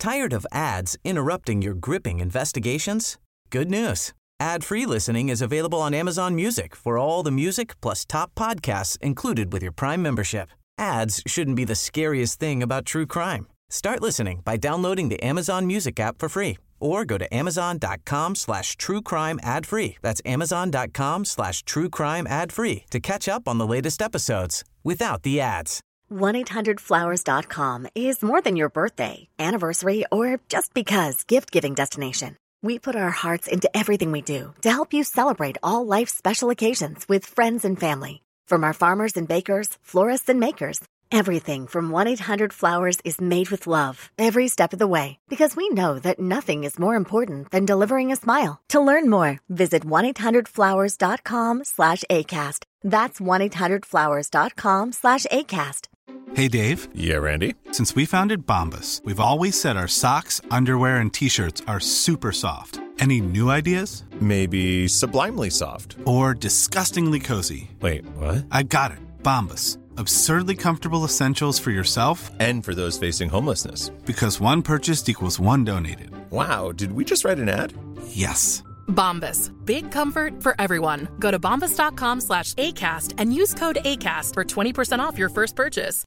Tired of ads interrupting your gripping investigations? Good news. Ad-free listening is available on Amazon Music for all the music plus top podcasts included with your Prime membership. Ads shouldn't be the scariest thing about true crime. Start listening by downloading the Amazon Music app for free or go to amazon.com/truecrime ad-free. That's amazon.com/truecrime ad-free to catch up on the latest episodes without the ads. 1-800-Flowers.com is more than your birthday, anniversary, or just because gift-giving destination. We put our hearts into everything we do to help you celebrate all life's special occasions with friends and family. From our farmers and bakers, florists and makers, everything from 1-800-Flowers is made with love every step of the way, because we know that nothing is more important than delivering a smile. To learn more, visit 1-800-Flowers.com/ACAST. That's 1-800-Flowers.com/ACAST. Hey, Dave. Yeah, Randy. Since we founded Bombas, we've always said our socks, underwear, and T-shirts are super soft. Any new ideas? Maybe sublimely soft. Or disgustingly cozy. Wait, what? I got it. Bombas. Absurdly comfortable essentials for yourself and for those facing homelessness. Because one purchased equals one donated. Wow, did we just write an ad? Yes. Bombas. Big comfort for everyone. Go to bombas.com/ACAST and use code ACAST for 20% off your first purchase.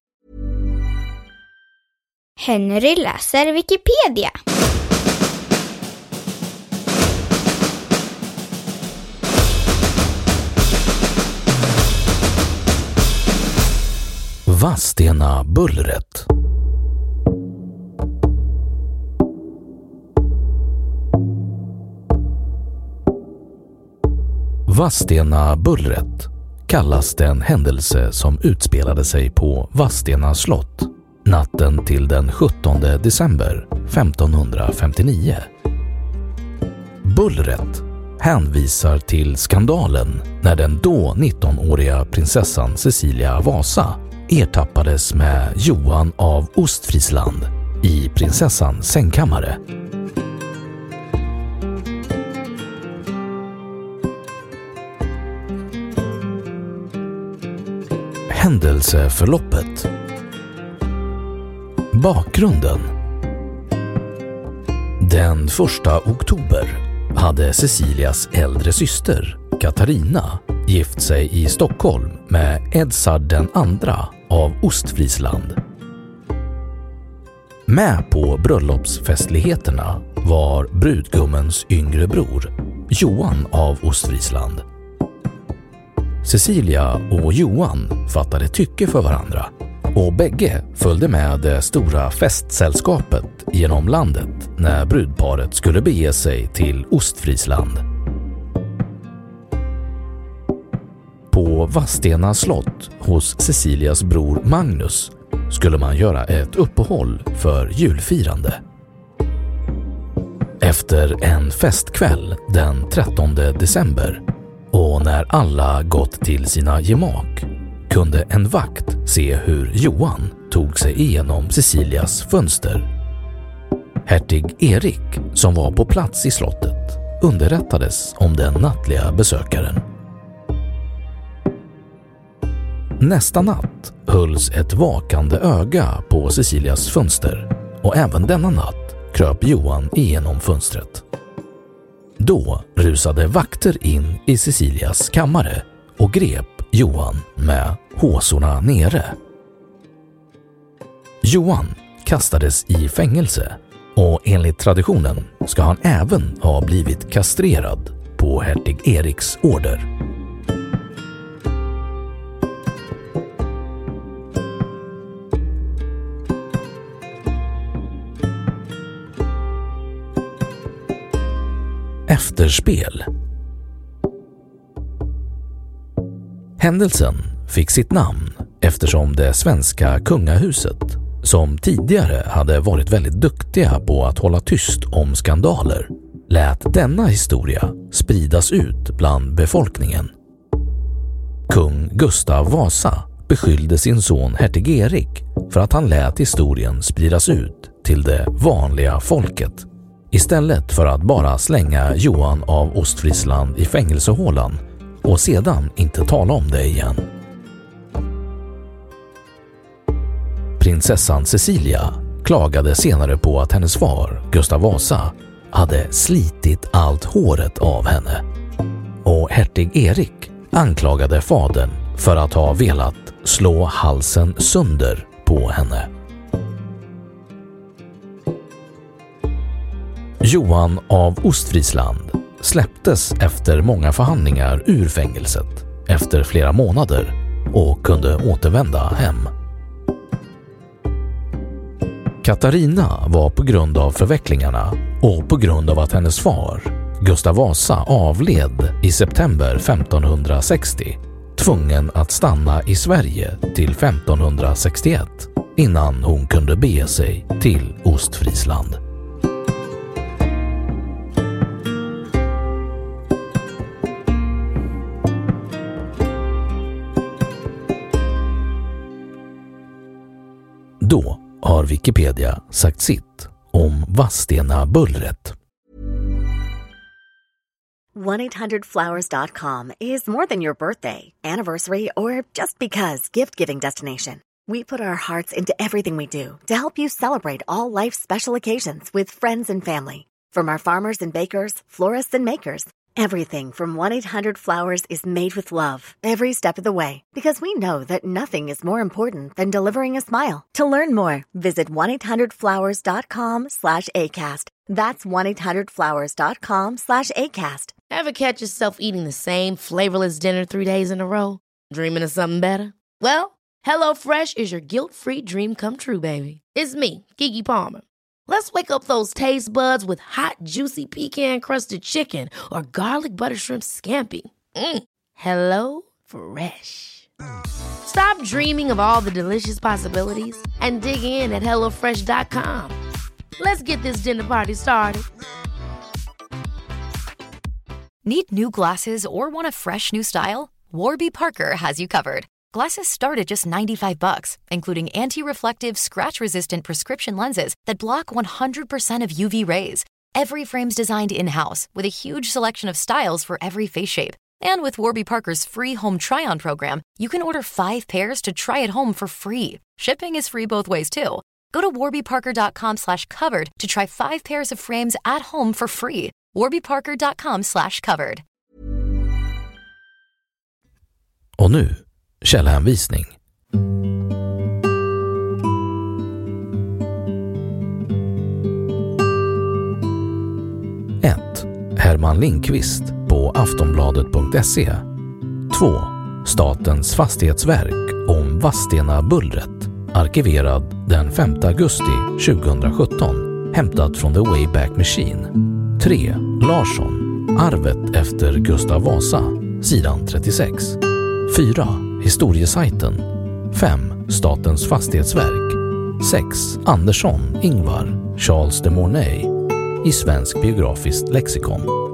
Henry läser Wikipedia. Vadstena bullret. Vadstena bullret kallas den händelse som utspelade sig på Vadstena slott natten till den 17 december 1559. Bullret hänvisar till skandalen när den då 19-åriga prinsessan Cecilia Vasa ertappades med Johan av Ostfriesland i prinsessans sängkammare. Händelseförloppet. Bakgrunden. Den 1 oktober hade Cecilias äldre syster, Katarina, gift sig i Stockholm med Edzard den andra av Ostfriesland. Med på bröllopsfestligheterna var brudgummens yngre bror, Johan av Ostfriesland. Cecilia och Johan fattade tycke för varandra och bägge följde med det stora festsällskapet genom landet när brudparet skulle bege sig till Ostfriesland. På Vadstena slott hos Cecilias bror Magnus skulle man göra ett uppehåll för julfirande. Efter en festkväll den 13 december och när alla gått till sina gemak kunde en vakt se hur Johan tog sig igenom Cecilias fönster. Hertig Erik, som var på plats i slottet, underrättades om den nattliga besökaren. Nästa natt hölls ett vakande öga på Cecilias fönster och även denna natt kröp Johan igenom fönstret. Då rusade vakter in i Cecilias kammare och grep Johan med håsorna nere. Johan kastades i fängelse och enligt traditionen ska han även ha blivit kastrerad på hertig Eriks order. Efterspel. Händelsen fick sitt namn eftersom det svenska kungahuset, som tidigare hade varit väldigt duktiga på att hålla tyst om skandaler, lät denna historia spridas ut bland befolkningen. Kung Gustav Vasa beskyllde sin son hertig Erik för att han lät historien spridas ut till det vanliga folket, istället för att bara slänga Johan av Ostfriesland i fängelsehålan och sedan inte tala om det igen. Prinsessan Cecilia klagade senare på att hennes far, Gustav Vasa, hade slitit allt håret av henne. Och hertig Erik anklagade fadern för att ha velat slå halsen sönder på henne. Johan av Ostfriesland släpptes efter många förhandlingar ur fängelset efter flera månader och kunde återvända hem. Katarina var på grund av förvecklingarna och på grund av att hennes far, Gustav Vasa, avled i september 1560 tvungen att stanna i Sverige till 1561 innan hon kunde bege sig till Ostfriesland. Då har Wikipedia sagt sitt om Vadstena-bullret. 1-800-Flowers.com is more than your birthday, anniversary, or just because gift-giving destination. We put our hearts into everything we do to help you celebrate all life's special occasions with friends and family. From our farmers and bakers, florists and makers, everything from 1-800-Flowers is made with love every step of the way, because we know that nothing is more important than delivering a smile. To learn more, visit 1-800-Flowers.com/ACAST. That's 1-800-Flowers.com/ACAST. Ever catch yourself eating the same flavorless dinner 3 days in a row? Dreaming of something better? Well, HelloFresh is your guilt-free dream come true, baby. It's me, Keke Palmer. Let's wake up those taste buds with hot, juicy pecan-crusted chicken or garlic butter shrimp scampi. Hello Fresh. Stop dreaming of all the delicious possibilities and dig in at HelloFresh.com. Let's get this dinner party started. Need new glasses or want a fresh new style? Warby Parker has you covered. Glasses start at just $95, including anti-reflective, scratch-resistant prescription lenses that block 100% of UV rays. Every frame's designed in-house with a huge selection of styles for every face shape. And with Warby Parker's free home try-on program, you can order 5 pairs to try at home for free. Shipping is free both ways, too. Go to warbyparker.com/covered to try 5 pairs of frames at home for free. warbyparker.com/covered. Och nu, källhänvisning. 1. Herman Lindqvist på aftonbladet.se. 2. Statens fastighetsverk om Vadstena-bullret. Arkiverad den 5 augusti 2017. Hämtat från The Wayback Machine. 3. Larsson. Arvet efter Gustav Vasa. Sidan 36. 4. Historiesajten. 5. Statens fastighetsverk. 6. Andersson, Ingvar. Charles de Mornay. I Svensk biografiskt lexikon.